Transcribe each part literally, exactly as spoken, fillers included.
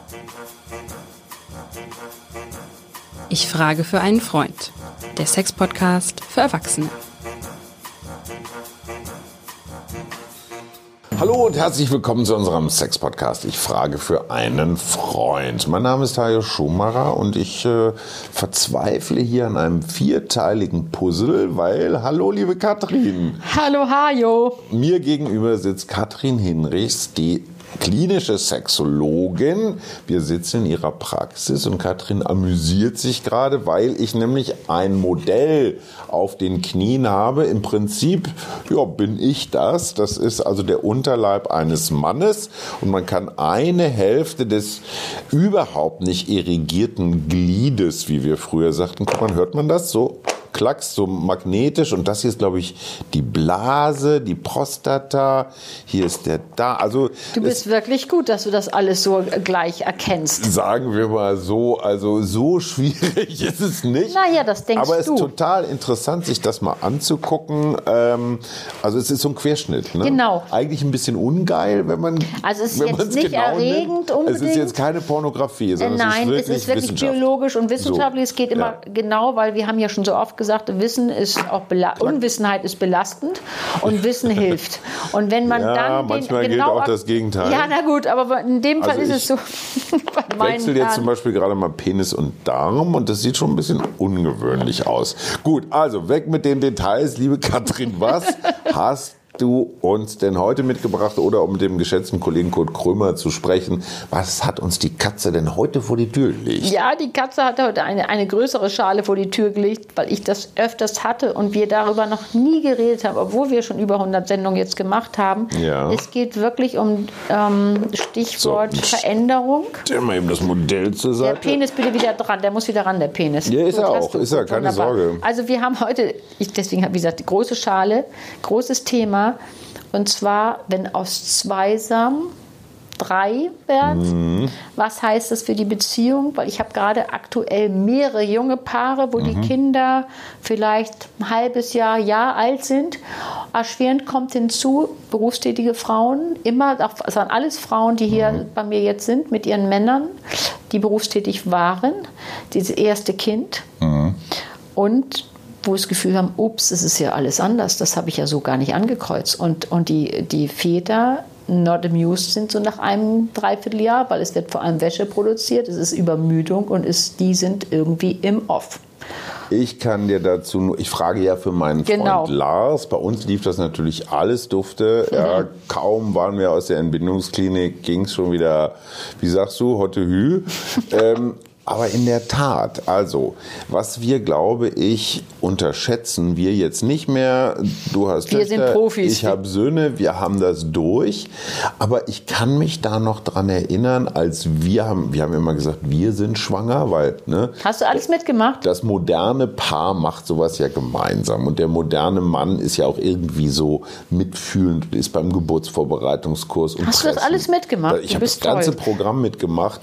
Ich frage für einen Freund. Der Sex-Podcast für Erwachsene. Hallo und herzlich willkommen zu unserem Sex-Podcast. Ich frage für einen Freund. Mein Name ist Hajo Schumacher und ich äh, verzweifle hier an einem vierteiligen Puzzle, weil, hallo liebe Katrin. Hallo Hajo. Mir gegenüber sitzt Katrin Hinrichs, die klinische Sexologin. Wir sitzen in ihrer Praxis und Katrin amüsiert sich gerade, weil ich nämlich ein Modell auf den Knien habe. Im Prinzip, ja, bin ich das. Das ist also der Unterleib eines Mannes und man kann eine Hälfte des überhaupt nicht irrigierten Gliedes, wie wir früher sagten, guck mal, hört man das so? Klacks, so magnetisch, und das hier ist, glaube ich, die Blase, die Prostata, hier ist der da, also du bist wirklich gut, dass du das alles so gleich erkennst. Sagen wir mal so, also so schwierig ist es nicht. Naja, das denkst aber es du. ist total interessant, sich das mal anzugucken. Ähm, also es ist so ein Querschnitt. Ne? Genau. Eigentlich ein bisschen ungeil, wenn man Also es ist wenn jetzt nicht genau erregend nimmt. unbedingt. Es ist jetzt keine Pornografie, sondern Nein, es ist wirklich, es ist wirklich Wissenschaft. biologisch und wissenschaftlich. So, Es geht immer ja. genau, weil wir haben ja schon so oft gesagt, Wissen ist auch bela- Unwissenheit ist belastend und Wissen hilft. Und wenn man Ja, dann manchmal den, gilt genau, auch das Gegenteil. Ja, na gut, aber in dem Fall Also ist es so. Bei Ich meinen wechsle jetzt Herren. zum Beispiel gerade mal Penis und Darm und das sieht schon ein bisschen ungewöhnlich aus. Gut, also weg mit den Details, liebe Katrin. Was hast du uns denn heute mitgebracht, oder um mit dem geschätzten Kollegen Kurt Krömer zu sprechen? Was hat uns die Katze denn heute vor die Tür gelegt? Ja, die Katze hat heute eine, eine größere Schale vor die Tür gelegt, weil ich das öfters hatte und wir darüber noch nie geredet haben, obwohl wir schon über hundert Sendungen jetzt gemacht haben. Ja. Es geht wirklich um ähm, Stichwort So, Veränderung. Stell mal eben das Modell zur Der Seite. Penis bitte wieder dran, der muss wieder ran, der Penis. Ja, ist Gut, er hast auch, du. ist er, Gut, keine wunderbar. Sorge. Also wir haben heute, ich, deswegen habe ich gesagt, die große Schale, großes Thema, und zwar, wenn aus Zweisam drei werden, mhm. was heißt das für die Beziehung? Weil ich habe gerade aktuell mehrere junge Paare, wo mhm. die Kinder vielleicht ein halbes Jahr, Jahr alt sind. Erschwerend kommt hinzu, berufstätige Frauen, immer, das waren alles Frauen, die hier mhm. bei mir jetzt sind, mit ihren Männern, die berufstätig waren, dieses erste Kind. Mhm. Und wo das Gefühl haben, ups, es ist ja alles anders, das habe ich ja so gar nicht angekreuzt. Und, und die, die Väter not amused sind so nach einem Dreivierteljahr, weil es wird vor allem Wäsche produziert, es ist Übermüdung und es, die sind irgendwie im Off. Ich kann dir dazu nur, ich frage ja für meinen Genau. Freund Lars, bei uns lief das natürlich alles dufte, mhm. ja, kaum waren wir aus der Entbindungsklinik, ging es schon wieder, wie sagst du, Hotte Hü. ähm, Aber in der Tat, also, was wir, glaube ich, unterschätzen, wir jetzt nicht mehr, du hast wir Töchter, sind Profis. Ich habe Söhne, wir haben das durch, aber ich kann mich da noch dran erinnern, als wir haben, wir haben immer gesagt, wir sind schwanger, weil, ne? Hast du alles mitgemacht? Das moderne Paar macht sowas ja gemeinsam und der moderne Mann ist ja auch irgendwie so mitfühlend, ist beim Geburtsvorbereitungskurs und Hast du das Pressen. alles mitgemacht? Ich Du habe das bist ganze toll. Programm mitgemacht,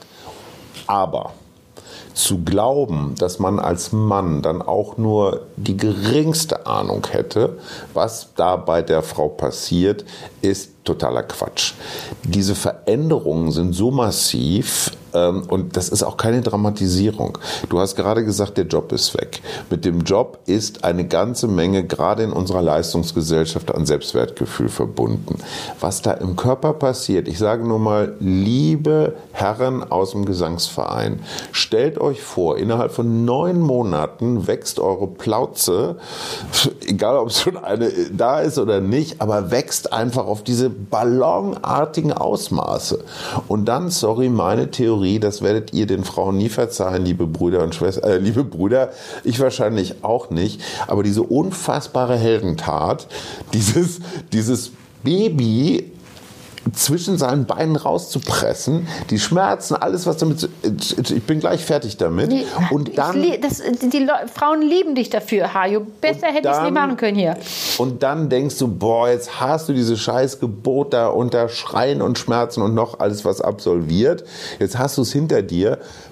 aber zu glauben, dass man als Mann dann auch nur die geringste Ahnung hätte, was da bei der Frau passiert, ist totaler Quatsch. Diese Veränderungen sind so massiv ähm, und das ist auch keine Dramatisierung. Du hast gerade gesagt, der Job ist weg. Mit dem Job ist eine ganze Menge, gerade in unserer Leistungsgesellschaft, an Selbstwertgefühl verbunden. Was da im Körper passiert, ich sage nur mal, liebe Herren aus dem Gesangsverein, stellt euch vor, innerhalb von neun Monaten wächst eure Plauze, egal ob es schon eine da ist oder nicht, aber wächst einfach auf diese ballonartigen Ausmaße. Und dann, sorry, meine Theorie, das werdet ihr den Frauen nie verzeihen, liebe Brüder und Schwestern, äh, liebe Brüder, ich wahrscheinlich auch nicht, aber diese unfassbare Heldentat, dieses, dieses Baby zwischen seinen Beinen rauszupressen, die Schmerzen, alles was damit, ich bin gleich fertig damit. Nee, und dann, ich, das, die Le- Frauen lieben dich dafür, Hajo. Besser hätte ich es nicht machen können hier. Und dann denkst du, boah, jetzt hast du diese scheiß Geburt da unter Schreien und Schmerzen und noch alles was absolviert. Jetzt hast du es hinter dir.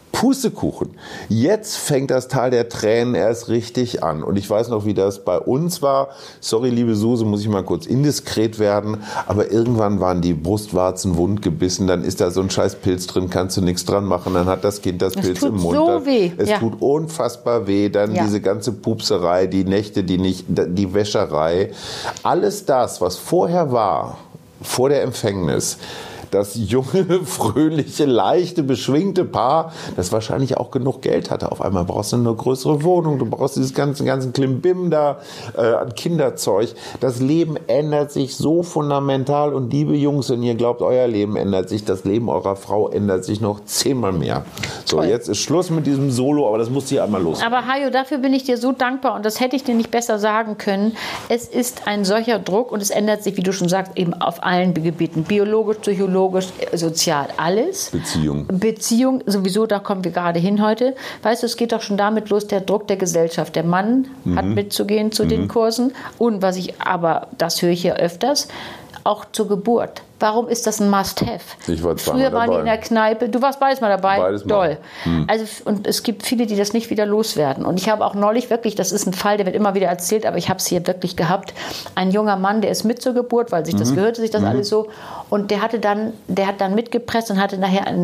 Pustekuchen. Jetzt fängt das Tal der Tränen erst richtig an. Und ich weiß noch, wie das bei uns war. Sorry, liebe Suse, muss ich mal kurz indiskret werden. Aber irgendwann waren die Brustwarzen wund gebissen. Dann ist da so ein scheiß Pilz drin, kannst du nichts dran machen. Dann hat das Kind das es Pilz tut im Mund. So weh. Es ja. tut unfassbar weh. Dann ja. diese ganze Pupserei, die Nächte, die nicht, die Wäscherei. Alles das, was vorher war, vor der Empfängnis, das junge, fröhliche, leichte, beschwingte Paar, das wahrscheinlich auch genug Geld hatte. Auf einmal brauchst du eine größere Wohnung, du brauchst dieses ganze, ganzen Klimbim da äh, an Kinderzeug. Das Leben ändert sich so fundamental und liebe Jungs, wenn ihr glaubt, euer Leben ändert sich, das Leben eurer Frau ändert sich noch zehnmal mehr. So, Toll. Jetzt ist Schluss mit diesem Solo, aber das muss hier einmal los. Aber Hajo, dafür bin ich dir so dankbar und das hätte ich dir nicht besser sagen können. Es ist ein solcher Druck und es ändert sich, wie du schon sagst, eben auf allen Gebieten. Biologisch, psychologisch, sozial, alles. Beziehung. Beziehung, sowieso, da kommen wir gerade hin heute. Weißt du, es geht doch schon damit los, der Druck der Gesellschaft. Der Mann mhm. hat mitzugehen zu mhm. den Kursen. Und was ich, aber das höre ich ja öfters, auch zur Geburt. Warum ist das ein Must-Have? Ich war Früher waren die in der Kneipe. Du warst beides mal dabei. Beides mal. Doll. Hm. Also, und es gibt viele, die das nicht wieder loswerden. Und ich habe auch neulich wirklich, das ist ein Fall, der wird immer wieder erzählt, aber ich habe es hier wirklich gehabt. Ein junger Mann, der ist mit zur Geburt, weil sich das mhm. gehörte sich das mhm. alles so. Und der hatte dann, der hat dann mitgepresst und hatte nachher eine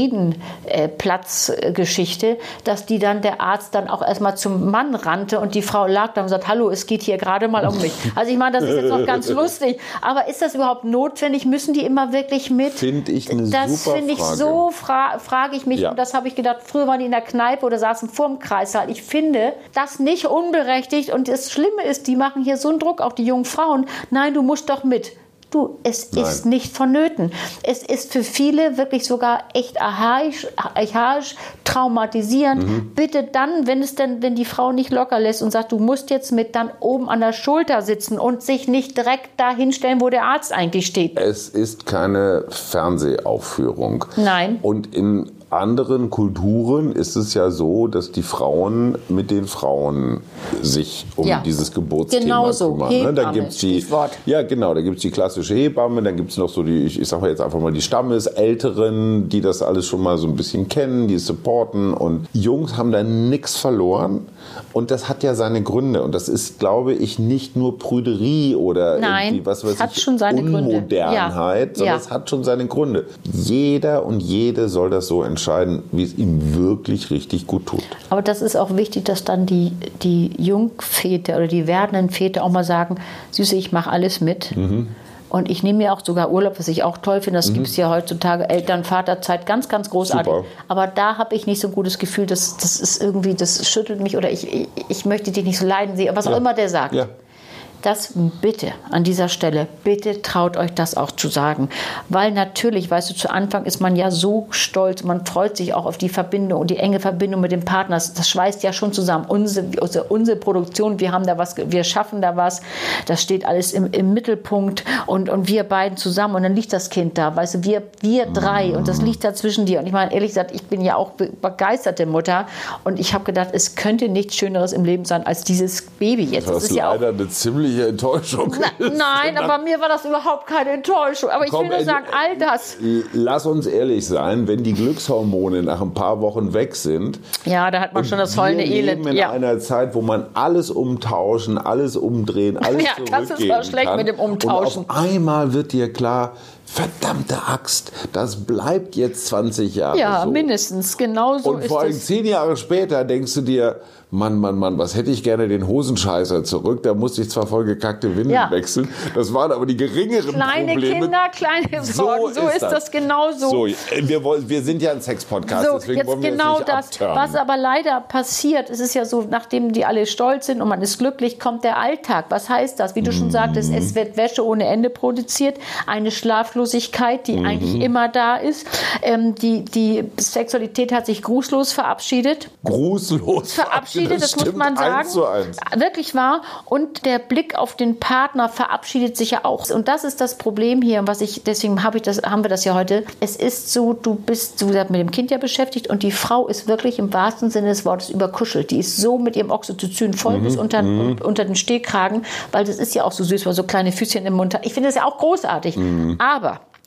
Hämorrhoidenplatzgeschichte, dass die dann der Arzt dann auch erstmal zum Mann rannte und die Frau lag da und sagt, hallo, es geht hier gerade mal um mich. Also ich meine, das ist jetzt noch ganz lustig. Aber ist das überhaupt notwendig? Müssen die immer wirklich mit? Finde ich eine das super finde ich Frage. so, fra- frage ich mich. Ja. Und das habe ich gedacht, früher waren die in der Kneipe oder saßen vorm Kreissaal. Ich finde das nicht unberechtigt. Und das Schlimme ist, die machen hier so einen Druck, auch die jungen Frauen. Nein, du musst doch mit. Du, es Nein. ist nicht vonnöten. Es ist für viele wirklich sogar echt archaisch, archaisch traumatisierend. Mhm. Bitte dann, wenn es denn, wenn die Frau nicht locker lässt und sagt, du musst jetzt mit, dann oben an der Schulter sitzen und sich nicht direkt da hinstellen, wo der Arzt eigentlich steht. Es ist keine Fernsehaufführung. Nein. Und in anderen Kulturen ist es ja so, dass die Frauen mit den Frauen sich um ja. dieses Geburtsthema genau so. kümmern. Hebamme, ne? Da gibt's die, ja, genau, da gibt es die klassische Hebamme, dann gibt es noch so die, ich, ich sage jetzt einfach mal die Stammesälteren, die das alles schon mal so ein bisschen kennen, die supporten, und Jungs haben da nichts verloren, und das hat ja seine Gründe, und das ist, glaube ich, nicht nur Prüderie oder Nein, irgendwie, was weiß es hat ich, schon seine Unmodernheit, Gründe. sondern Ja. es hat schon seine Gründe. Jeder und jede soll das so entscheiden, wie es ihm wirklich richtig gut tut. Aber das ist auch wichtig, dass dann die, die Jungväter oder die werdenden Väter auch mal sagen, Süße, ich mache alles mit. Mhm. Und ich nehme mir auch sogar Urlaub, was ich auch toll finde. Das mhm. gibt es ja heutzutage, Eltern-Vaterzeit, ganz, ganz großartig. Super. Aber da habe ich nicht so ein gutes Gefühl, dass das ist irgendwie, das schüttelt mich oder ich, ich, ich möchte dich nicht so leiden sehen, was ja. auch immer der sagt. Ja. Das bitte an dieser Stelle, bitte traut euch das auch zu sagen. Weil natürlich, weißt du, zu Anfang ist man ja so stolz, man freut sich auch auf die Verbindung und die enge Verbindung mit dem Partner. Das schweißt ja schon zusammen. Unsere, unsere, unsere Produktion, wir haben da was, wir schaffen da was, das steht alles im, im Mittelpunkt, und, und wir beiden zusammen, und dann liegt das Kind da, weißt du, wir, wir drei, und das liegt da zwischen dir. Und ich meine, ehrlich gesagt, ich bin ja auch begeisterte Mutter, und ich habe gedacht, es könnte nichts Schöneres im Leben sein als dieses Baby jetzt. Das, das ist ja leider auch eine ziemlich Enttäuschung. Na, nein, aber mir war das überhaupt keine Enttäuschung. Aber ich Komm, will nur sagen, all das. Lass uns ehrlich sein, wenn die Glückshormone nach ein paar Wochen weg sind. Ja, da hat man schon das heulende Elend. Wir leben in ja. einer Zeit, wo man alles umtauschen, alles umdrehen, alles ja, zurückgeben das ist doch schlecht kann. mit dem Umtauschen. Und auf einmal wird dir klar, verdammte Axt, das bleibt jetzt zwanzig Jahre ja, so. Ja, mindestens. Genau so Und ist vor allem es. zehn Jahre später denkst du dir, Mann, Mann, Mann, was hätte ich gerne den Hosenscheißer zurück. Da musste ich zwar vollgekackte Windeln ja. wechseln. Das waren aber die geringeren kleine Probleme. Kleine Kinder, kleine Sorgen. So, so ist, ist das, das genau so. so wir, wollen, wir sind ja ein Sex-Podcast, so, deswegen jetzt wollen wir genau jetzt nicht das. abturnen. Was aber leider passiert, es ist ja so, nachdem die alle stolz sind und man ist glücklich, kommt der Alltag. Was heißt das? Wie du schon Mhm. sagtest, es wird Wäsche ohne Ende produziert. Eine Schlaflosigkeit, die mhm. eigentlich immer da ist. Ähm, die, die Sexualität hat sich grußlos verabschiedet. Grußlos verabschiedet, das, das muss man sagen. Eins zu eins. Wirklich wahr. Und der Blick auf den Partner verabschiedet sich ja auch. Und das ist das Problem hier, was ich, deswegen habe ich das, haben wir das ja heute. Es ist so, du bist so mit dem Kind ja beschäftigt, und die Frau ist wirklich im wahrsten Sinne des Wortes überkuschelt. Die ist so mit ihrem Oxytocin voll mhm. bis unter, mhm. unter den Stehkragen, weil das ist ja auch so süß, weil so kleine Füßchen im Mund hat. Ich finde das ja auch großartig. Mhm. Aber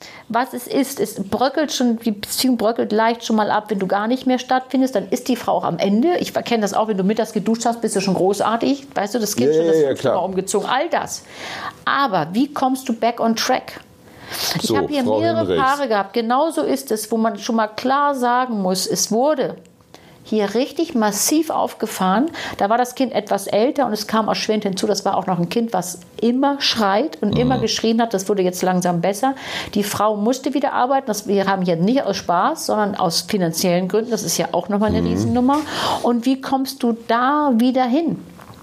was es ist, es bröckelt schon, die Beziehung bröckelt leicht schon mal ab, wenn du gar nicht mehr stattfindest, dann ist die Frau auch am Ende. Ich kenne das auch, wenn du mittags geduscht hast, bist du schon großartig. Weißt du, das Kind ja, schon das ja, fünfte Mal umgezogen, all das. Aber wie kommst du back on track? Ich So, habe hier Frau mehrere Hinrichs. Paare gehabt, genauso ist es, wo man schon mal klar sagen muss, es wurde hier richtig massiv aufgefahren. Da war das Kind etwas älter und es kam erschwerend hinzu, das war auch noch ein Kind, was immer schreit und mhm. immer geschrien hat. Das wurde jetzt langsam besser. Die Frau musste wieder arbeiten. Das, wir haben hier nicht aus Spaß, sondern aus finanziellen Gründen. Das ist ja auch nochmal eine mhm. Riesennummer. Und wie kommst du da wieder hin?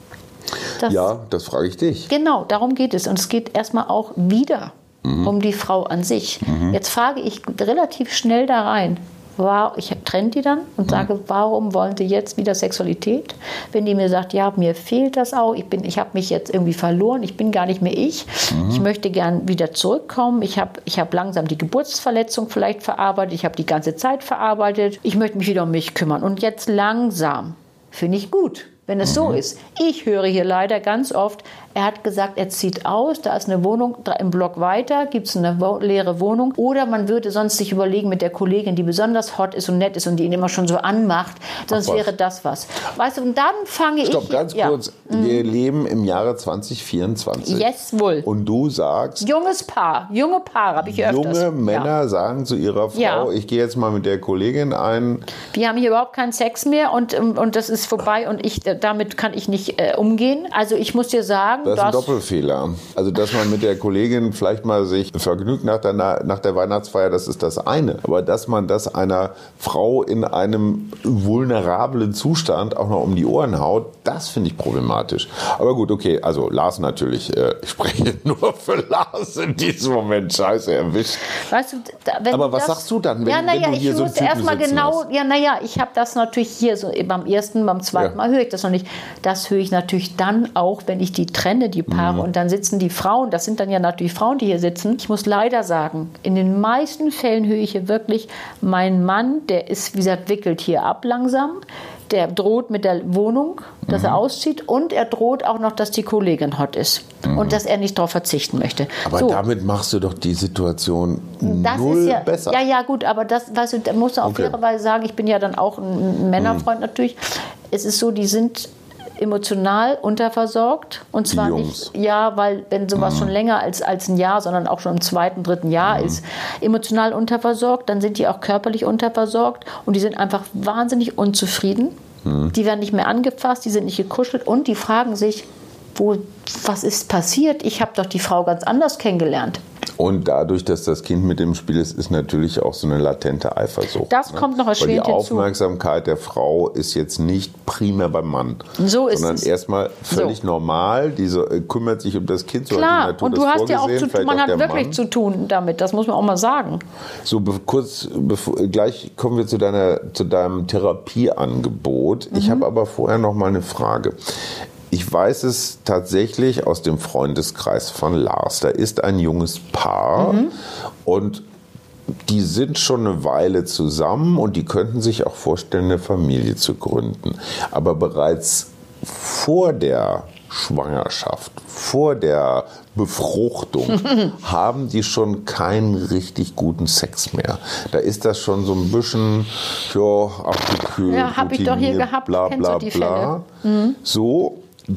Das, ja, das frage ich dich. Genau, darum geht es. Und es geht erstmal auch wieder mhm. um die Frau an sich. Mhm. Jetzt frage ich relativ schnell da rein. Ich trenne die dann und sage, warum wollen Sie jetzt wieder Sexualität? Wenn die mir sagt, ja, mir fehlt das auch, ich, bin, ich habe mich jetzt irgendwie verloren, ich bin gar nicht mehr ich, mhm. ich möchte gern wieder zurückkommen, ich habe ich hab langsam die Geburtsverletzung vielleicht verarbeitet, ich habe die ganze Zeit verarbeitet, ich möchte mich wieder um mich kümmern und jetzt langsam, finde ich gut. Wenn es mhm. so ist. Ich höre hier leider ganz oft, er hat gesagt, er zieht aus, da ist eine Wohnung im Block weiter, gibt es eine wo- leere Wohnung. Oder man würde sonst sich überlegen mit der Kollegin, die besonders hot ist und nett ist und die ihn immer schon so anmacht, sonst wäre das was. Weißt du, und dann fange Stopp, ich... Stopp, ganz ja. kurz. Wir mhm. leben im Jahre zwanzig vierundzwanzig. Yes, wohl. Und du sagst... Junges Paar, junge Paare habe ich hier öfters. Junge Männer ja. sagen zu ihrer Frau, ja. ich gehe jetzt mal mit der Kollegin ein... Wir haben hier überhaupt keinen Sex mehr und, und das ist vorbei und ich, damit kann ich nicht äh, umgehen. Also ich muss dir sagen... Das ist ein Doppelfehler. Also dass man mit der Kollegin vielleicht mal sich vergnügt nach der, nach der Weihnachtsfeier, das ist das eine. Aber dass man das einer Frau in einem vulnerablen Zustand auch noch um die Ohren haut, das finde ich problematisch. Aber gut, okay, also Lars natürlich. Äh, ich spreche nur für Lars in diesem Moment. Scheiße, erwischt. Weißt du, da, wenn Aber du was das, sagst du dann, wenn, ja, na wenn ja, du hier ich so muss einen Typen erstmal sitzen genau, hast? ja, naja, ich habe das natürlich hier so beim ersten, beim zweiten Ja. Mal höre ich das noch nicht. Das höre ich natürlich dann auch, wenn ich die trenne, die Paare, mhm. und dann sitzen die Frauen, das sind dann ja natürlich Frauen, die hier sitzen. Ich muss leider sagen, in den meisten Fällen höre ich hier wirklich, mein Mann, der ist, wie gesagt, wickelt hier ab langsam. Der droht mit der Wohnung, dass mhm. er auszieht und er droht auch noch, dass die Kollegin hot ist mhm. und dass er nicht darauf verzichten möchte. Aber so. damit machst du doch die Situation das null ist ja, besser. Ja, ja, gut, aber das, weißt du, da musst du auf Okay. ihre Weise sagen, ich bin ja dann auch ein Männerfreund mhm. natürlich. Es ist so, die sind emotional unterversorgt und zwar Die nicht, ja, weil wenn sowas mhm. schon länger als, als ein Jahr, sondern auch schon im zweiten, dritten Jahr mhm. ist, emotional unterversorgt, dann sind die auch körperlich unterversorgt und die sind einfach wahnsinnig unzufrieden. Mhm. Die werden nicht mehr angefasst, die sind nicht gekuschelt und die fragen sich, wo, was ist passiert? Ich habe doch die Frau ganz anders kennengelernt. Und dadurch, dass das Kind mit im Spiel ist, ist natürlich auch so eine latente Eifersucht. Das ne? kommt noch erschwerend Weil die hinzu. Aufmerksamkeit der Frau ist jetzt nicht primär beim Mann. So ist sondern es. erstmal völlig so. normal. Die so, äh, kümmert sich um das Kind, so Klar, hat die Natur und du das hast ja auch vorgesehen, zu tun, man vielleicht auch hat der wirklich Mann. zu tun damit, das muss man auch mal sagen. So, be kurz, bevor, gleich kommen wir zu, deiner, zu deinem Therapieangebot. Mhm. Ich habe aber vorher noch mal eine Frage. Ich weiß es tatsächlich aus dem Freundeskreis von Lars. Da ist ein junges Paar mhm. und die sind schon eine Weile zusammen und die könnten sich auch vorstellen, eine Familie zu gründen. Aber bereits vor der Schwangerschaft, vor der Befruchtung haben die schon keinen richtig guten Sex mehr. Da ist das schon so ein bisschen ja, abgekühlt. Ja, habe ich doch hier gehabt. Bla, Kennst bla, du die bla. Fälle? Mhm. So,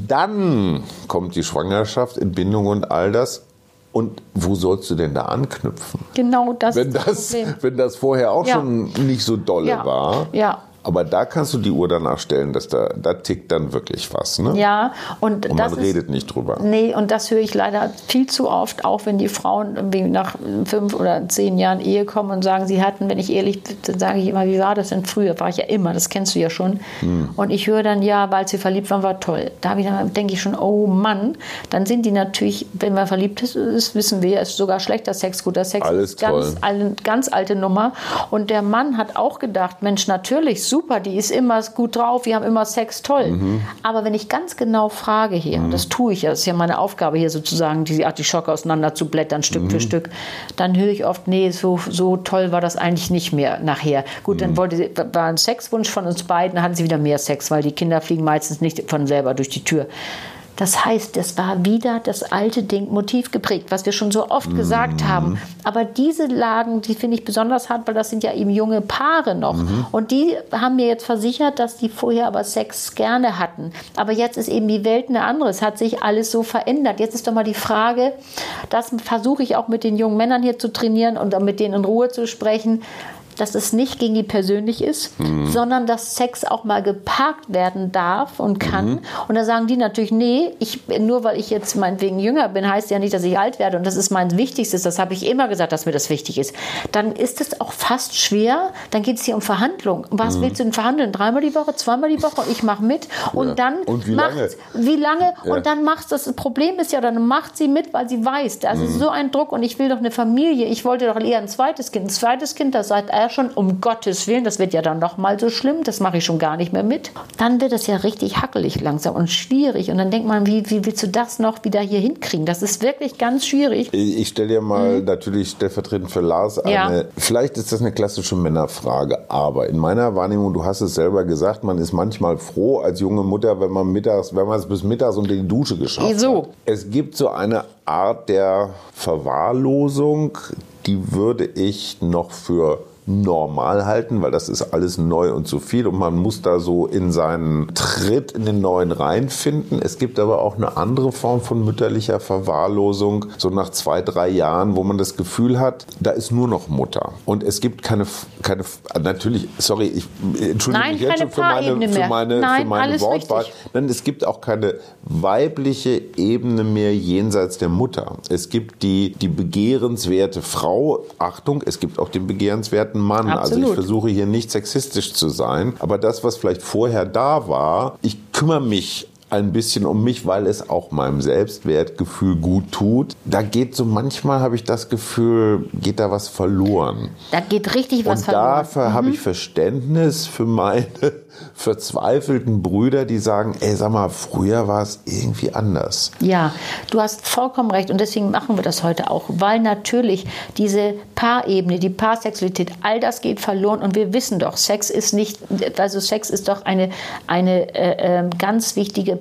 dann kommt die Schwangerschaft, Entbindung und all das. Und wo sollst du denn da anknüpfen? Genau, das wenn ist das, das Problem. Wenn das vorher auch Ja. schon nicht so dolle Ja. war. Ja. Aber da kannst du die Uhr danach stellen, dass da, da tickt dann wirklich was. Ne? Ja, und, und das man ist, redet nicht drüber. Nee, und das höre ich leider viel zu oft, auch wenn die Frauen irgendwie nach fünf oder zehn Jahren Ehe kommen und sagen, sie hatten, wenn ich ehrlich bin, dann sage ich immer, wie war das denn früher? War ich ja immer, das kennst du ja schon. Hm. Und ich höre dann, ja, weil sie verliebt waren, war toll. Da denke ich schon, oh Mann, dann sind die natürlich, wenn man verliebt ist, ist wissen wir, ist sogar schlechter Sex, guter Sex. Alles ganz, toll. Eine ganz alte Nummer. Und der Mann hat auch gedacht, Mensch, natürlich, super, die ist immer gut drauf, wir haben immer Sex, toll. Mhm. Aber wenn ich ganz genau frage hier, mhm. und das tue ich ja, das ist ja meine Aufgabe hier sozusagen, die Artischocke auseinander zu blättern, Stück mhm. für Stück, dann höre ich oft, nee, so, so toll war das eigentlich nicht mehr nachher. Gut, mhm. dann wollte sie, war ein Sexwunsch von uns beiden, dann hatten sie wieder mehr Sex, weil die Kinder fliegen meistens nicht von selber durch die Tür. Das heißt, das war wieder das alte Ding motivgeprägt, was wir schon so oft mhm. gesagt haben. Aber diese Lagen, die finde ich besonders hart, weil das sind ja eben junge Paare noch. Mhm. Und die haben mir jetzt versichert, dass die vorher aber Sex gerne hatten. Aber jetzt ist eben die Welt eine andere. Es hat sich alles so verändert. Jetzt ist doch mal die Frage, das versuche ich auch mit den jungen Männern hier zu trainieren und mit denen in Ruhe zu sprechen, dass es nicht gegen die persönlich ist, mhm. sondern dass Sex auch mal geparkt werden darf und kann. Mhm. Und da sagen die natürlich, nee, ich, nur weil ich jetzt meinetwegen jünger bin, heißt ja nicht, dass ich alt werde. Und das ist mein Wichtigstes. Das habe ich immer gesagt, dass mir das wichtig ist. Dann ist es auch fast schwer. Dann geht es hier um Verhandlungen. Was mhm. willst du denn verhandeln? Dreimal die Woche, zweimal die Woche? Ich mache mit. Und ja. dann und wie macht, lange? Wie lange? Ja. Und dann macht das. Das Problem ist ja, dann macht sie mit, weil sie weiß, das mhm. ist so ein Druck. Und ich will doch eine Familie. Ich wollte doch eher ein zweites Kind. Ein zweites Kind, das seid ihr schon, um Gottes Willen, das wird ja dann noch mal so schlimm, das mache ich schon gar nicht mehr mit. Dann wird es ja richtig hackelig langsam und schwierig. Und dann denkt man, wie, wie willst du das noch wieder hier hinkriegen? Das ist wirklich ganz schwierig. Ich stelle dir mal mhm. natürlich stellvertretend für Lars eine, ja. vielleicht ist das eine klassische Männerfrage, aber in meiner Wahrnehmung, du hast es selber gesagt, man ist manchmal froh als junge Mutter, wenn man mittags, wenn man es bis mittags unter die Dusche geschafft so. hat. Es gibt so eine Art der Verwahrlosung, die würde ich noch für normal halten, weil das ist alles neu und zu viel und man muss da so in seinen Tritt in den neuen reinfinden. Es gibt aber auch eine andere Form von mütterlicher Verwahrlosung, so nach zwei, drei Jahren, wo man das Gefühl hat, da ist nur noch Mutter. Und es gibt keine, keine natürlich, sorry, ich entschuldige Nein, mich jetzt schon für meine, für meine, Nein, für meine Wortwahl. Nein, es gibt auch keine weibliche Ebene mehr jenseits der Mutter. Es gibt die, die begehrenswerte Frau, Achtung, es gibt auch den begehrenswerten Mann. Absolut. Also ich versuche hier nicht sexistisch zu sein, aber das, was vielleicht vorher da war, ich kümmere mich ein bisschen um mich, weil es auch meinem Selbstwertgefühl gut tut. Da geht so manchmal, habe ich das Gefühl, geht da was verloren. Da geht richtig was Und verloren. Und dafür mhm. habe ich Verständnis für meine verzweifelten Brüder, die sagen, ey, sag mal, früher war es irgendwie anders. Ja, du hast vollkommen recht und deswegen machen wir das heute auch, weil natürlich diese Paarebene, die Paarsexualität, all das geht verloren und wir wissen doch, Sex ist nicht, also Sex ist doch eine, eine äh, ganz wichtige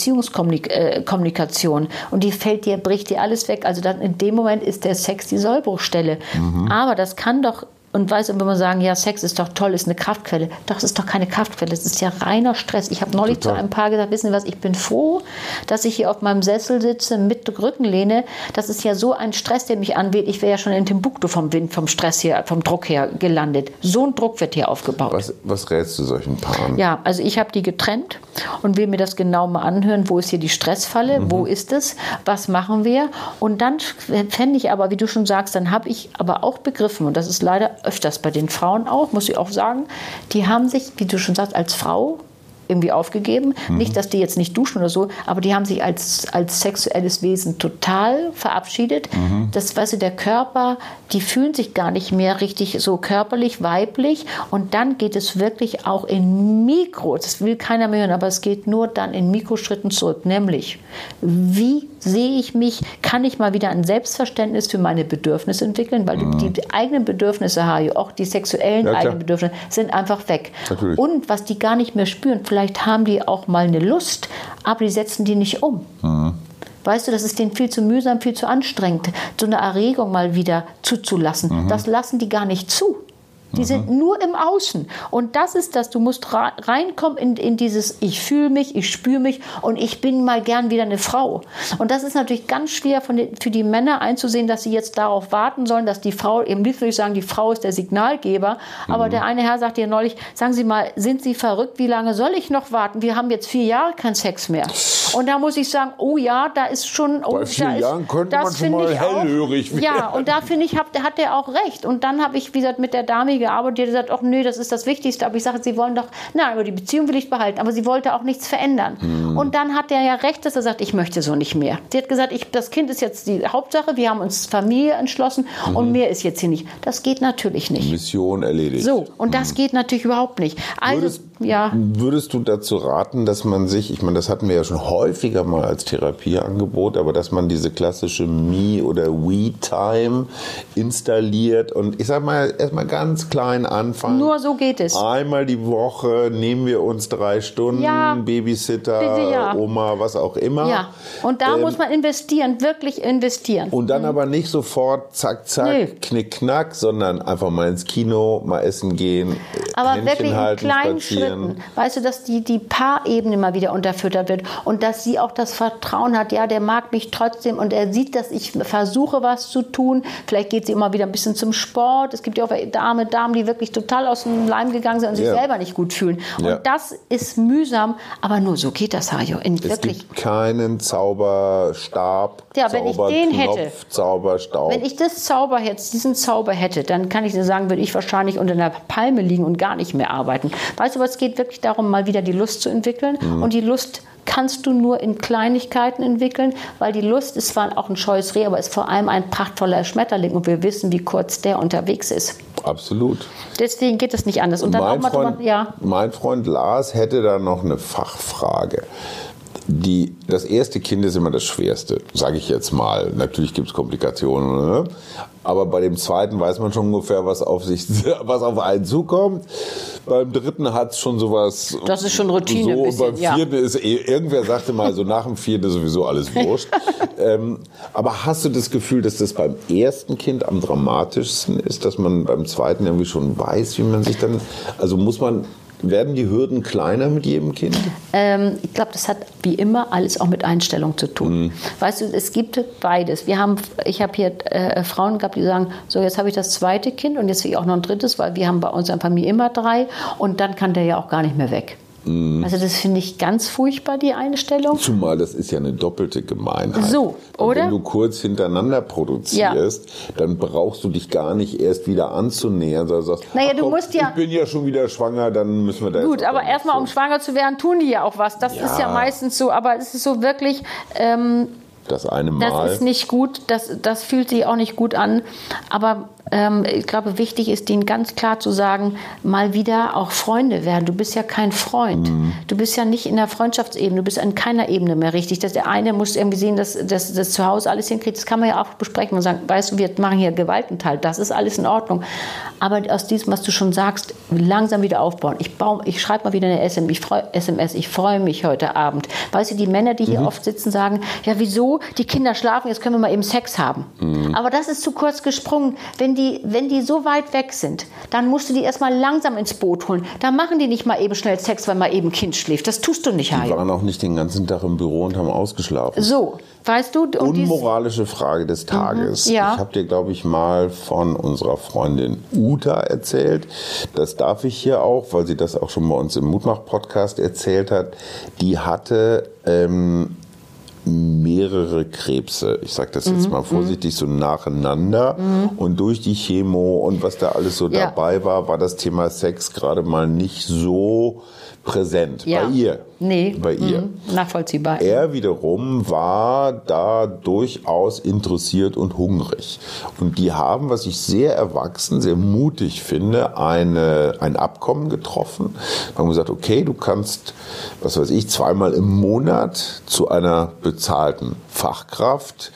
Beziehungskommunikation und die fällt dir, bricht dir alles weg. Also dann in dem Moment ist der Sex die Sollbruchstelle. Mhm. Aber das kann doch, und weißt du, wenn man sagen, ja, Sex ist doch toll, ist eine Kraftquelle. Doch, es ist doch keine Kraftquelle, es ist ja reiner Stress. Ich habe neulich Total. zu einem Paar gesagt, wissen Sie was, ich bin froh, dass ich hier auf meinem Sessel sitze, mit Rückenlehne. Das ist ja so ein Stress, der mich anweht. Ich wäre ja schon in Timbuktu vom Wind, vom Stress her, vom Druck her gelandet. So ein Druck wird hier aufgebaut. Was, was rätst du solchen Paaren? Ja, also ich habe die getrennt und will mir das genau mal anhören. Wo ist hier die Stressfalle? Mhm. Wo ist es? Was machen wir? Und dann fände ich aber, wie du schon sagst, dann habe ich aber auch begriffen, und das ist leider öfters bei den Frauen auch, muss ich auch sagen, die haben sich, wie du schon sagst, als Frau irgendwie aufgegeben. Mhm. Nicht, dass die jetzt nicht duschen oder so, aber die haben sich als, als sexuelles Wesen total verabschiedet. Mhm. Das, weißt du, der Körper, die fühlen sich gar nicht mehr richtig so körperlich, weiblich. Und dann geht es wirklich auch in Mikro, das will keiner mehr hören, aber es geht nur dann in Mikroschritten zurück. Nämlich, wie sehe ich mich, kann ich mal wieder ein Selbstverständnis für meine Bedürfnisse entwickeln, weil mhm. die, die eigenen Bedürfnisse, auch die sexuellen ja, eigenen Bedürfnisse, sind einfach weg. Natürlich. Und was die gar nicht mehr spüren, vielleicht haben die auch mal eine Lust, aber die setzen die nicht um. Mhm. Weißt du, das ist denen viel zu mühsam, viel zu anstrengend, so eine Erregung mal wieder zuzulassen. Mhm. Das lassen die gar nicht zu. Die sind nur im Außen. Und das ist das, du musst reinkommen in, in dieses, ich fühle mich, ich spüre mich und ich bin mal gern wieder eine Frau. Und das ist natürlich ganz schwer von den, für die Männer einzusehen, dass sie jetzt darauf warten sollen, dass die Frau, eben liebst würde ich sagen, die Frau ist der Signalgeber. Aber mhm. der eine Herr sagte ja neulich, sagen Sie mal, sind Sie verrückt, wie lange soll ich noch warten? Wir haben jetzt vier Jahre keinen Sex mehr. Und da muss ich sagen, oh ja, da ist schon... Oh, Bei vier da Jahren ist, könnte man schon mal hellhörig werden. Ja, und da finde ich, hat, hat er auch recht. Und dann habe ich, wie gesagt, mit der Dame gearbeitet, die hat gesagt, ach nee, das ist das Wichtigste. Aber ich sage, Sie wollen doch, nein, aber die Beziehung will ich behalten. Aber sie wollte auch nichts verändern. Hm. Und dann hat er ja recht, dass er sagt, ich möchte so nicht mehr. Sie hat gesagt, ich, das Kind ist jetzt die Hauptsache, wir haben uns Familie entschlossen mhm. und mehr ist jetzt hier nicht. Das geht natürlich nicht. Mission erledigt. So, und das mhm. geht natürlich überhaupt nicht. Also, würdest, ja. Würdest du dazu raten, dass man sich, ich meine, das hatten wir ja schon häufiger mal als Therapieangebot, aber dass man diese klassische Me- oder We-Time installiert und ich sag mal, erstmal ganz klein anfangen. Nur so geht es. Einmal die Woche nehmen wir uns drei Stunden, ja. Babysitter, Bitte, ja. Oma, was auch immer. Ja, und da ähm, muss man investieren, wirklich investieren. Und dann mhm. aber nicht sofort zack, zack, nee. knick, knack, sondern einfach mal ins Kino, mal essen gehen, aber Händchen wirklich in halten, kleinen spazieren. Schritten. Weißt du, dass die, die Paarebene mal wieder unterfüttert wird und dass sie auch das Vertrauen hat, ja, der mag mich trotzdem und er sieht, dass ich versuche, was zu tun. Vielleicht geht sie immer wieder ein bisschen zum Sport. Es gibt ja auch Damen, Damen, die wirklich total aus dem Leim gegangen sind und ja. sich selber nicht gut fühlen. Ja. Und das ist mühsam, aber nur so geht das, Hajo. In Es wirklich. gibt keinen Zauberstab, Ja, wenn ich den hätte, Zauberstaub. wenn ich das Zauber jetzt, diesen Zauber hätte, dann kann ich dir sagen, würde ich wahrscheinlich unter einer Palme liegen und gar nicht mehr arbeiten. Weißt du, aber es geht wirklich darum, mal wieder die Lust zu entwickeln. Mhm. Und die Lust kannst du nur in Kleinigkeiten entwickeln, weil die Lust ist zwar auch ein scheues Reh, aber ist vor allem ein prachtvoller Schmetterling und wir wissen, wie kurz der unterwegs ist. Absolut. Deswegen geht es nicht anders. Und dann mein, auch mal Freund, drüber, ja. mein Freund Lars hätte da noch eine Fachfrage. Die, das erste Kind ist immer das Schwerste, sage ich jetzt mal. Natürlich gibt es Komplikationen, ne? Aber bei dem zweiten weiß man schon ungefähr, was auf sich, was auf einen zukommt. Beim dritten hat es schon sowas. Das ist schon Routine. So, ein bisschen, beim vierten ja. ist irgendwer sagte mal, so nach dem vierten ist sowieso alles wurscht. ähm, aber hast du das Gefühl, dass das beim ersten Kind am dramatischsten ist, dass man beim zweiten irgendwie schon weiß, wie man sich dann, also muss man Werden die Hürden kleiner mit jedem Kind? Ähm, ich glaube, das hat wie immer alles auch mit Einstellung zu tun. Mhm. Weißt du, es gibt beides. Wir haben, ich habe hier äh, Frauen gehabt, die sagen, so jetzt habe ich das zweite Kind und jetzt will ich auch noch ein drittes, weil wir haben bei unserer Familie immer drei und dann kann der ja auch gar nicht mehr weg. Mhm. Also das finde ich ganz furchtbar, die Einstellung. Zumal das ist ja eine doppelte Gemeinheit. So, und oder? wenn du kurz hintereinander produzierst, ja. dann brauchst du dich gar nicht erst wieder anzunähern, sondern sagst, naja, du komm, musst ja, ich bin ja schon wieder schwanger, dann müssen wir da Gut, jetzt aber erstmal, so. um schwanger zu werden, tun die ja auch was. Das ja. ist ja meistens so, aber es ist so wirklich... Ähm, das eine Mal. Das ist nicht gut, das, das fühlt sich auch nicht gut an. Aber ähm, ich glaube, wichtig ist, denen ganz klar zu sagen, mal wieder auch Freunde werden. Du bist ja kein Freund. Mhm. Du bist ja nicht in der Freundschaftsebene, du bist an keiner Ebene mehr richtig. Dass der eine muss irgendwie sehen, dass das dass zu Hause alles hinkriegt. Das kann man ja auch besprechen und sagen, weißt du, wir machen hier Gewaltenteil. Das ist alles in Ordnung. Aber aus diesem, was du schon sagst, langsam wieder aufbauen. Ich, ich schreibe mal wieder eine S M S, ich freue mich heute Abend. Weißt du, die Männer, die hier mhm. oft sitzen, sagen, ja wieso, die Kinder schlafen, jetzt können wir mal eben Sex haben. Mhm. Aber das ist zu kurz gesprungen. Wenn die, wenn die so weit weg sind, dann musst du die erstmal langsam ins Boot holen. Da machen die nicht mal eben schnell Sex, weil mal eben ein Kind schläft. Das tust du nicht, Die waren auch nicht den ganzen Tag im Büro und haben ausgeschlafen. So, weißt du. Und Unmoralische Frage des Tages. Mhm, ja. Ich habe dir, glaube ich, mal von unserer Freundin Uta erzählt. Das darf ich hier auch, weil sie das auch schon bei uns im Mutmach-Podcast erzählt hat. Die hatte... Ähm, mehrere Krebse, ich sage das jetzt mhm. mal vorsichtig, so nacheinander mhm. und durch die Chemo und was da alles so ja. dabei war, war das Thema Sex gerade mal nicht so präsent. Ja. Bei ihr. Nee. Bei ihr. Mhm. Nachvollziehbar. Er wiederum war da durchaus interessiert und hungrig. Und die haben, was ich sehr erwachsen, sehr mutig finde, eine, ein Abkommen getroffen. Haben gesagt, okay, du kannst, was weiß ich, zweimal im Monat zu einer bezahlten Fachkraft,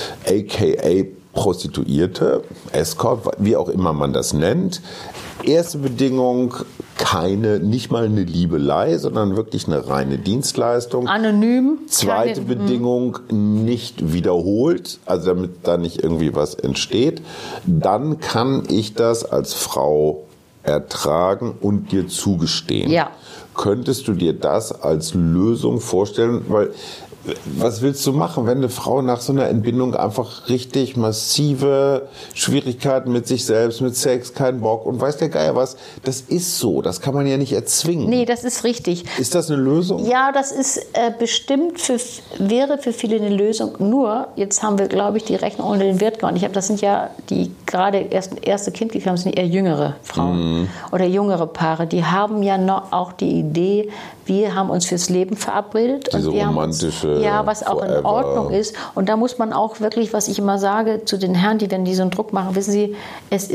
aka Prostituierte, Escort, wie auch immer man das nennt. Erste Bedingung, keine, nicht mal eine Liebelei, sondern wirklich eine reine Dienstleistung. Anonym. Zweite keine, Bedingung, nicht wiederholt, also damit da nicht irgendwie was entsteht. Dann kann ich das als Frau ertragen und dir zugestehen. Ja. Könntest du dir das als Lösung vorstellen? Weil was willst du machen, wenn eine Frau nach so einer Entbindung einfach richtig massive Schwierigkeiten mit sich selbst, mit Sex, keinen Bock und weiß der Geier was, das ist so, das kann man ja nicht erzwingen. Nee, das ist richtig. Ist das eine Lösung? Ja, das ist äh, bestimmt, für, wäre für viele eine Lösung. Nur, jetzt haben wir, glaube ich, die Rechnung unter den Wirt gemacht. Ich habe, das sind ja, die gerade erst erste Kind gekriegt haben, sind eher jüngere Frauen mm. oder jüngere Paare. Die haben ja noch auch die Idee, wir haben uns fürs Leben verabredet. Diese und wir romantische haben uns, ja, was auch forever. In Ordnung ist. Und da muss man auch wirklich, was ich immer sage zu den Herren, die, wenn die so einen Druck machen, wissen Sie, es ist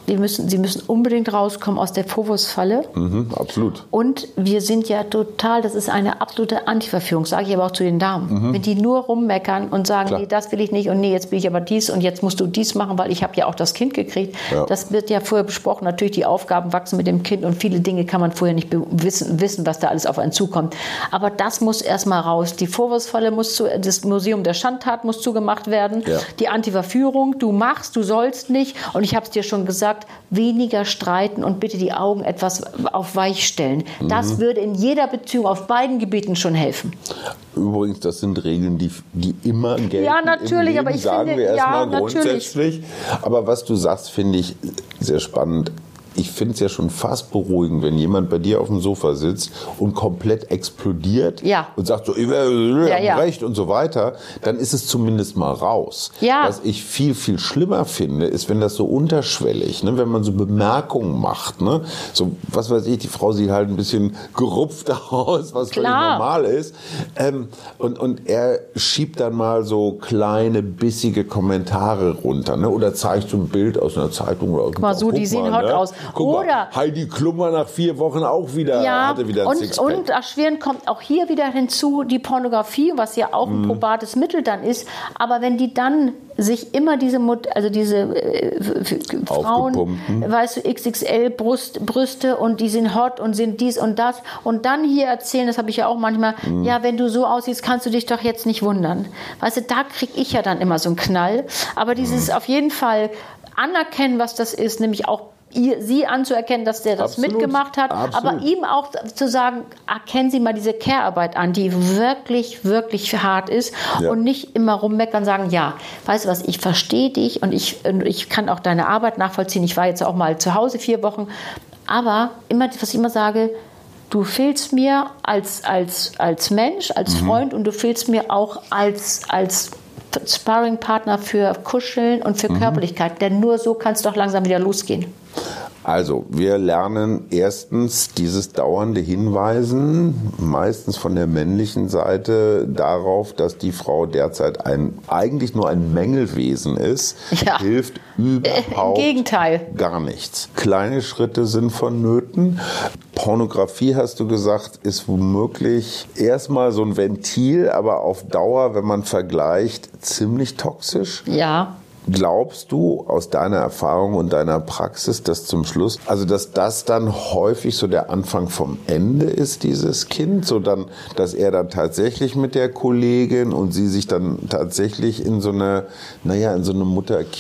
wir müssen, sie müssen unbedingt rauskommen aus der Vorwurfsfalle. Mhm, absolut. Und wir sind ja total, das ist eine absolute Antiverführung, sage ich aber auch zu den Damen. Mhm. Wenn die nur rummeckern und sagen, Klar. nee, das will ich nicht und nee, jetzt will ich aber dies und jetzt musst du dies machen, weil ich habe ja auch das Kind gekriegt. Ja. Das wird ja vorher besprochen. Natürlich, die Aufgaben wachsen mit dem Kind und viele Dinge kann man vorher nicht wissen, wissen, was da alles auf einen zukommt. Aber das muss erstmal raus. Die Vorwurfsfalle muss zu, das Museum der Schandtat muss zugemacht werden. Ja. Die Antiverführung, du machst, du sollst nicht. Und ich habe es dir schon gesagt, weniger streiten und bitte die Augen etwas auf weich stellen. Mhm. Das würde in jeder Beziehung auf beiden Gebieten schon helfen. Übrigens, das sind Regeln, die, die immer gelten. Ja, natürlich, aber ich sagen finde, wir ja, erstmal grundsätzlich. Aber was du sagst, finde ich sehr spannend. Ich finde es ja schon fast beruhigend, wenn jemand bei dir auf dem Sofa sitzt und komplett explodiert ja. und sagt so, ich habe ja, ja. recht und so weiter, dann ist es zumindest mal raus. Ja. Was ich viel, viel schlimmer finde, ist, wenn das so unterschwellig, ne, wenn man so Bemerkungen macht, ne, so, was weiß ich, die Frau sieht halt ein bisschen gerupft aus, was völlig normal ist, ähm, und, und er schiebt dann mal so kleine, bissige Kommentare runter, ne, oder zeigt so ein Bild aus einer Zeitung. Oder guck mal, so, die sehen hot aus. Guck Oder mal, Heidi Klum war nach vier Wochen auch wieder, ja, hatte wieder ein und, Sixpack. Und erschwerend kommt auch hier wieder hinzu die Pornografie, was ja auch ein mm. probates Mittel dann ist. Aber wenn die dann sich immer diese, also diese äh, Frauen, weißt du, X X L Brust, Brüste und die sind hot und sind dies und das und dann hier erzählen, das habe ich ja auch manchmal, mm. ja, wenn du so aussiehst, kannst du dich doch jetzt nicht wundern. Weißt du, da kriege ich ja dann immer so einen Knall. Aber dieses mm. auf jeden Fall anerkennen, was das ist, nämlich auch Ihr, sie anzuerkennen, dass der das Absolut. mitgemacht hat, Absolut. aber ihm auch zu sagen, erkennen Sie mal diese Care-Arbeit an, die wirklich, wirklich hart ist ja. und nicht immer rummeckern und sagen, ja, weißt du was, ich verstehe dich und ich, ich kann auch deine Arbeit nachvollziehen. Ich war jetzt auch mal zu Hause vier Wochen, aber immer, was ich immer sage, du fehlst mir als, als, als Mensch, als mhm. Freund und du fehlst mir auch als, als Sparringpartner für Kuscheln und für mhm. Körperlichkeit, denn nur so kann es doch langsam wieder losgehen. Also, wir lernen erstens dieses dauernde Hinweisen, meistens von der männlichen Seite, darauf, dass die Frau derzeit ein, eigentlich nur ein Mängelwesen ist, ja. hilft überhaupt Im Gegenteil. gar nichts. Kleine Schritte sind vonnöten. Pornografie, hast du gesagt, ist womöglich erstmal so ein Ventil, aber auf Dauer, wenn man vergleicht, ziemlich toxisch. Ja. Glaubst du aus deiner Erfahrung und deiner Praxis, dass zum Schluss, also dass das dann häufig so der Anfang vom Ende ist, dieses Kind, so dann, dass er dann tatsächlich mit der Kollegin und sie sich dann tatsächlich in so eine, naja, in so eine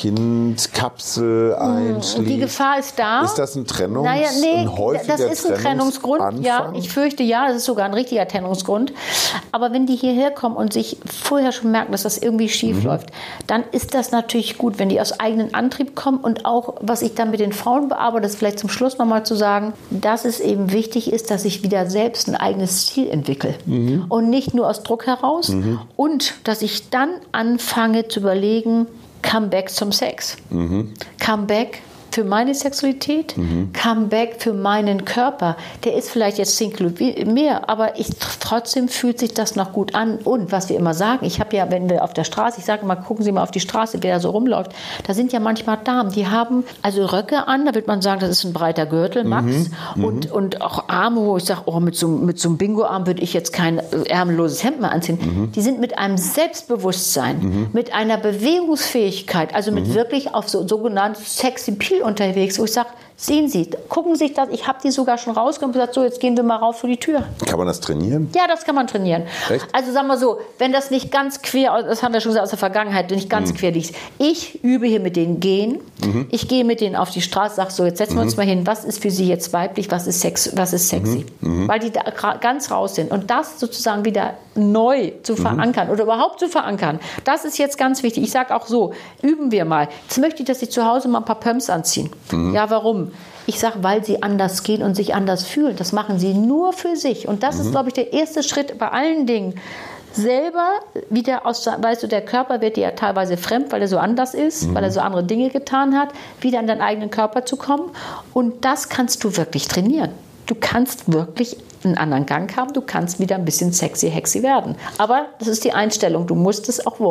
Mutter-Kind-Kapsel einschließt? Die Gefahr ist da. Ist das ein Trennungs-, naja, nee, ein häufiger das ist ein Trennungsgrund. Anfang? Ja, ich fürchte ja, das ist sogar ein richtiger Trennungsgrund. Aber wenn die hierher kommen und sich vorher schon merken, dass das irgendwie schief mhm. läuft, dann ist das natürlich gut, wenn die aus eigenem Antrieb kommen und auch, was ich dann mit den Frauen bearbeite, das vielleicht zum Schluss nochmal zu sagen, dass es eben wichtig ist, dass ich wieder selbst ein eigenes Ziel entwickle mhm. und nicht nur aus Druck heraus mhm. und dass ich dann anfange zu überlegen, come back zum Sex. Mhm. Come back für meine Sexualität, mhm. come back für meinen Körper. Der ist vielleicht jetzt zehn Kilo mehr, aber ich, trotzdem fühlt sich das noch gut an. Und was wir immer sagen, ich habe ja, wenn wir auf der Straße, ich sage mal, gucken Sie mal auf die Straße, wer da so rumläuft, da sind ja manchmal Damen, die haben also Röcke an, da wird man sagen, das ist ein breiter Gürtel, Max, mhm. und, und auch Arme, wo ich sage, oh, mit so, mit so einem Bingo-Arm würde ich jetzt kein ärmelloses Hemd mehr anziehen. Mhm. Die sind mit einem Selbstbewusstsein, mhm. mit einer Bewegungsfähigkeit, also mit mhm. wirklich auf so sogenannten Sexy Appeal unterwegs, wo ich sage, sehen Sie, gucken Sie sich das, ich habe die sogar schon rausgenommen und gesagt, so, jetzt gehen wir mal raus vor die Tür. Kann man das trainieren? Ja, das kann man trainieren. Echt? Also sagen wir so, wenn das nicht ganz quer, das haben wir schon gesagt aus der Vergangenheit, nicht ganz mhm. quer liegt. Ich übe hier mit denen gehen, mhm. ich gehe mit denen auf die Straße, sage so, jetzt setzen wir uns mhm. mal hin, was ist für Sie jetzt weiblich, was ist, Sex, was ist sexy? Mhm. Weil die da ganz raus sind. Und das sozusagen wieder neu zu verankern mhm. oder überhaupt zu verankern, das ist jetzt ganz wichtig. Ich sage auch so, üben wir mal. Jetzt möchte ich, dass Sie zu Hause mal ein paar Pumps anziehen. Mhm. Ja, warum? Ich sage, weil sie anders gehen und sich anders fühlen. Das machen sie nur für sich. Und das mhm. ist, glaube ich, der erste Schritt bei allen Dingen. Selber wieder aus, weißt du, der Körper wird dir ja teilweise fremd, weil er so anders ist, mhm. weil er so andere Dinge getan hat, wieder in deinen eigenen Körper zu kommen. Und das kannst du wirklich trainieren. Du kannst wirklich einen anderen Gang haben, du kannst wieder ein bisschen sexy, hexy werden. Aber das ist die Einstellung, du musst es auch wollen.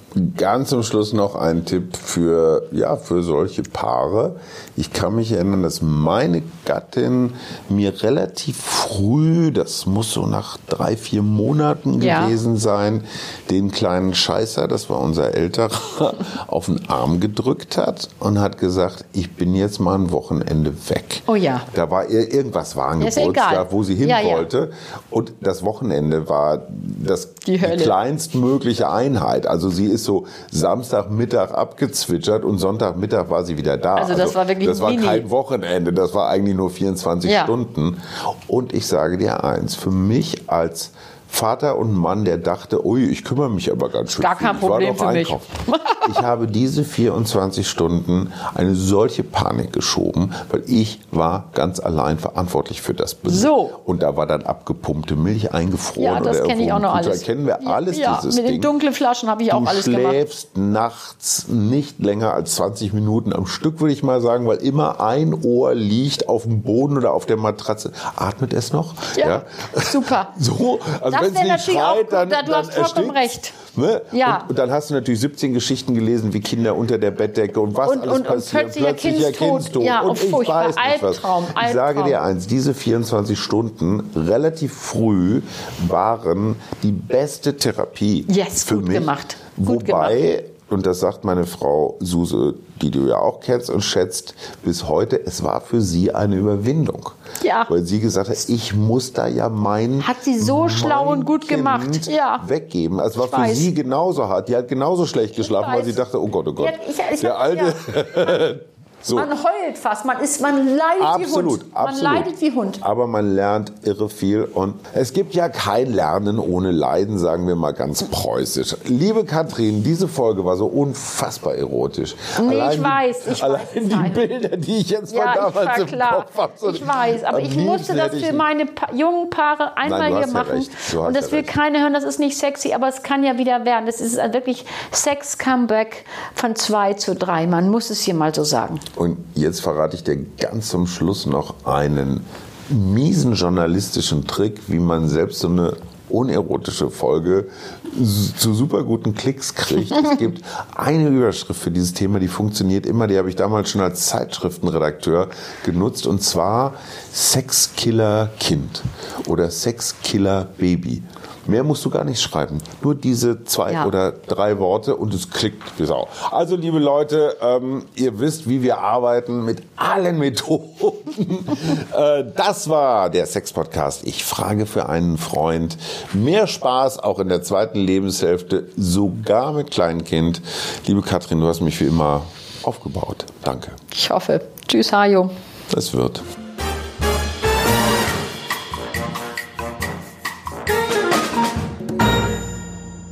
Ganz zum Schluss noch ein Tipp für, ja, für solche Paare. Ich kann mich erinnern, dass meine Gattin mir relativ früh, das muss so nach drei, vier Monaten Ja. gewesen sein, den kleinen Scheißer, das war unser Älterer, auf den Arm gedrückt hat und hat gesagt, ich bin jetzt mal ein Wochenende weg. Oh ja. Da war ihr, irgendwas war ein Ja, ist ja Geburtstag, egal. wo sie hin Ja, ja. wollte. Und das Wochenende war das, Die Hölle. kleinstmögliche Einheit. Also sie ist so Samstagmittag abgezwitschert und Sonntagmittag war sie wieder da. Also das war wirklich Das war mini. kein Wochenende, das war eigentlich nur vierundzwanzig Ja. Stunden. Und ich sage dir eins, für mich als Vater und Mann, der dachte, ui, ich kümmere mich aber ganz schön Gar viel. kein Ich war Problem doch für mich. einkaufen. Ich habe diese vierundzwanzig Stunden eine solche Panik geschoben, weil ich war ganz allein verantwortlich für das Bild. So. Und da war dann abgepumpte Milch eingefroren. Ja, das oder kenne ich irgendwo auch noch im Kühlschrank. alles. Kennen wir alles, ja, dieses mit den Ding. dunklen Flaschen habe ich auch Du alles gemacht. schläfst nachts nicht länger als zwanzig Minuten am Stück, würde ich mal sagen, weil immer ein Ohr liegt auf dem Boden oder auf der Matratze. Atmet es noch? Ja, super. So, also Das wenn es wäre nicht natürlich schreit, auch- dann, da- du dann hast vollkommen erstickt's. recht. Ne? Ja. Und, und dann hast du natürlich siebzehn Geschichten gelesen, wie Kinder unter der Bettdecke und was Und- alles und- und passiert. plötzlicher Kindstod. Kindstod. Ja, und oh, ich furchtbar. weiß nicht was. Albtraum, Ich sage Albtraum. dir eins, diese vierundzwanzig Stunden relativ früh waren die beste Therapie Yes, für gut mich. gemacht. Gut Wobei, und das sagt meine Frau Suse, die du ja auch kennst und schätzt, bis heute, es war für sie eine Überwindung. Ja. Weil sie gesagt hat, ich muss da ja mein Hat sie so schlau mein und gut Kind gemacht. Ja. weggeben. Es war Ich für weiß. sie genauso hart. Die hat genauso schlecht geschlafen, weil weiß. sie dachte, oh Gott, oh Gott. Ja, ich- ich der hab- alte... ja. So. Man heult fast, man, ist, man leidet Absolut, wie Hund. Man absolut. leidet wie Hund. Aber man lernt irre viel und es gibt ja kein Lernen ohne Leiden, sagen wir mal ganz preußisch. Liebe Katrin, diese Folge war so unfassbar erotisch. Nee, ich weiß, ich allein weiß, die nein. Bilder, die ich jetzt Ja, von ich damals war im klar. Kopf habe. So, Ich weiß, aber am ich musste liebsten das hätte ich für meine pa jungen Paare einmal Nein, du hier hast ja machen. recht. Du hast Und das ja will recht. keiner hören, das ist nicht sexy, aber es kann ja wieder werden. Das ist wirklich Sex-Comeback von zwei zu drei. Man muss es hier mal so sagen. Und jetzt verrate ich dir ganz zum Schluss noch einen miesen journalistischen Trick, wie man selbst so eine unerotische Folge zu super guten Klicks kriegt. Es gibt eine Überschrift für dieses Thema, die funktioniert immer, die habe ich damals schon als Zeitschriftenredakteur genutzt, und zwar Sexkiller Kind oder Sexkiller Baby. Mehr musst du gar nicht schreiben. Nur diese zwei Ja. oder drei Worte und es klickt wie Sau. Also, liebe Leute, ähm, ihr wisst, wie wir arbeiten mit allen Methoden. äh, das war der Sex-Podcast. Ich frage für einen Freund. Mehr Spaß auch in der zweiten Lebenshälfte, sogar mit Kleinkind. Liebe Katrin, du hast mich wie immer aufgebaut. Danke. Ich hoffe. Tschüss, Hajo. Es wird.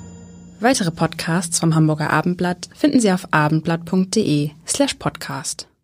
Weitere Podcasts vom Hamburger Abendblatt finden Sie auf abendblatt punkt de slash podcast.